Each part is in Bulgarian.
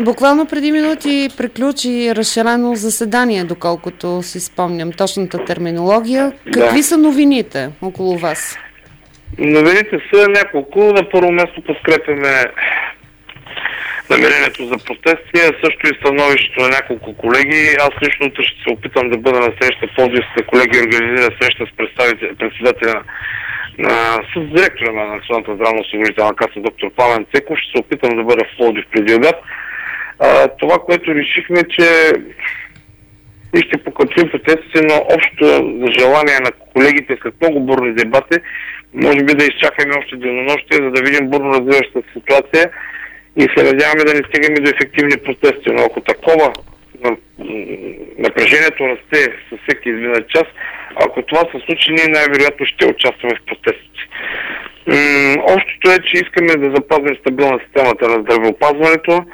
Буквално преди минути приключи разширено заседание, доколкото си спомням точната терминология. Какви са новините около вас? Новините са няколко. На първо място подкрепяме намерението за протести, а също и становището на няколко колеги. Аз лично утре ще се опитам да бъда на среща. Пловдивските колеги организира среща с председателя с директора на Националната здравноосигурителна каса доктор Пламен Цеков. Ще се опитам да бъда в Пловдив преди обяд. Това, което решихме, че и ще покачим протестите, но общото желание на колегите след много бурни дебати, може би да изчакаме още денонощие, за да видим бурно развиващата ситуация и се надяваме да не стигаме до ефективни протести. Но ако такова напрежението расте със всеки изминат час, ако това се случи, ние най-вероятно ще участваме в протестите. Общото е, че искаме да запазим стабилна системата на здравеопазването,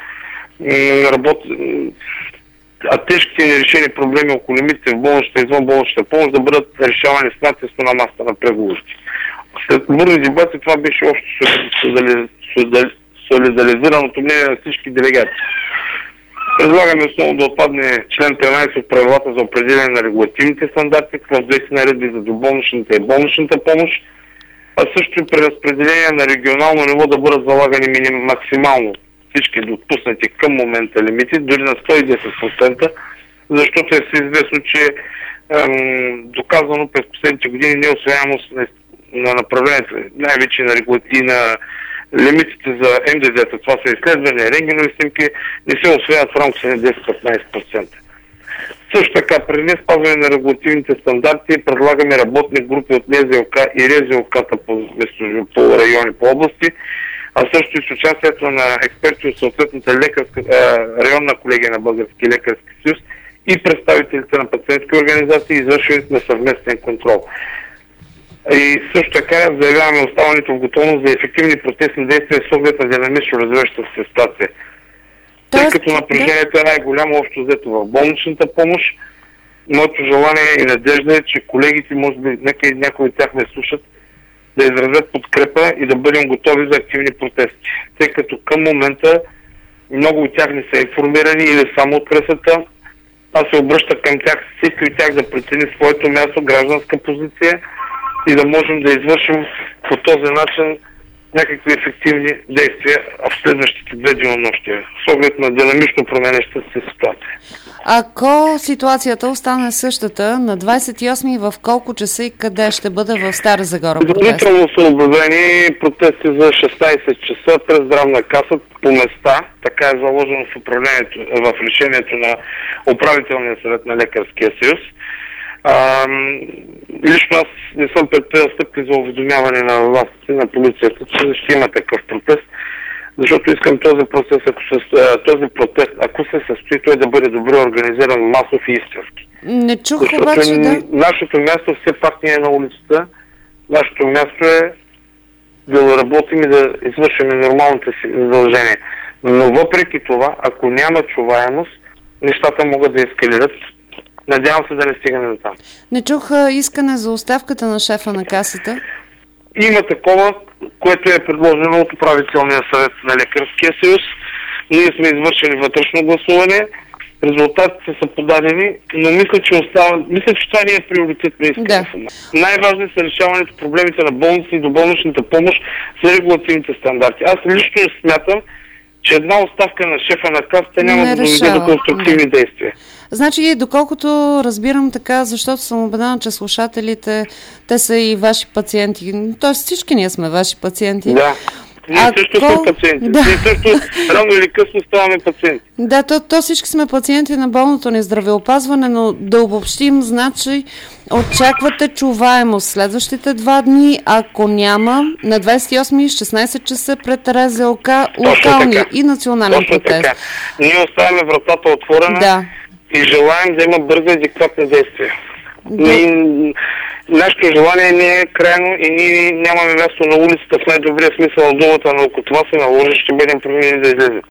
а тежките нерешени проблеми около лимитите в болничната и извън болничната помощ да бъдат решавани с натиск на масата на преговорите. След бурни дебати това беше общо солидаризираното мнение на всички делегати. Предлагаме основно да отпадне член 13 от правилата за определение на регулативните стандарти, в две наредби за доболничната и болничната помощ, а също и при разпределение на регионално ниво да бъдат залагани максимално всички допуснати към момента лимити, дори на 110%, защото е всеизвестно, че доказано през последните години неусвояемост на направлението, най-вече на регулативни на лимитите за МДД-та, това са изследвания, рентгенови снимки, не се усвояват в рамките на 10-15%. Също така, при не спазване на регулативните стандарти, предлагаме работни групи от НЗОК и РЗОК-та по райони, по области, а също и с участието на експерти от съответната районна колегия на Български лекарски съюз и представителите на пациентски организации и извършването на съвместен контрол. И също така заявяваме оставането в готовност за ефективни протестни действия с оглед на динамично развиващата се ситуация. Тъй като напрежението е най-голямо общо взето в болничната помощ, моето желание и надежда е, че колегите, може би някои от тях ме слушат, да изразят подкрепа и да бъдем готови за активни протести. Тъй като към момента много от тях не са информирани или само от пресата. Аз се обръща към тях, всеки от тях да прецени своето място, гражданска позиция и да можем да извършим по този начин някакви ефективни действия в следващите 2 денонощия, с оглед на динамично променящата се ситуация. Ако ситуацията остане същата, на 28 в колко часа и къде ще бъде в Стара Загора протест? Предварително са обявени протести за 16 часа през здравна каса по места. Така е заложено в решението на управителния съвет на Лекарския съюз. Лично аз не съм предприел стъпки за уведомяване на властите, на полицията, че ще има такъв протест, защото искам този протест, ако се състои, той да бъде добре организиран, масов и истински. Не чух обаче, да. Нашето място все пак не е на улицата, нашето място е да работим и да извършим нормалните си задължения. Но въпреки това, ако няма чуваемост, нещата могат да ескалират. Надявам се да не стигаме до там. Не чух искане за оставката на шефа на касата? Има такова, което е предложено от управителния съвет на Лекарския съюз. Ние сме извършили вътрешно гласуване, резултатите са подадени, но мисля, че това не е приоритет на искането. Да. Най-важно са решаването проблемите на болници и доболничната помощ за регулативните стандарти. Аз лично смятам, че една оставка на шефа на касата няма да доведе до конструктивни действия. Значи, доколкото разбирам така, защото съм убедена, че слушателите, те са и ваши пациенти. Тоест всички ние сме ваши пациенти. Да. Ние също сме пациенти. Да. Ние също рано или късно ставаме пациенти. Да, то всички сме пациенти на болното ни здравеопазване, но да обобщим, значи очаквате чуваемост следващите 2 дни, ако няма, на 28 16 часа пред РЗОК локални и национален протест. Така. Ние оставяме вратата отворена. Да. И желаем да има бързо и адекватни действия. Нашето желание не е крайно и ние нямаме място на улицата в най-добрия смисъл на думата, но ако това се наложи, ще бъдем принудени да излезем.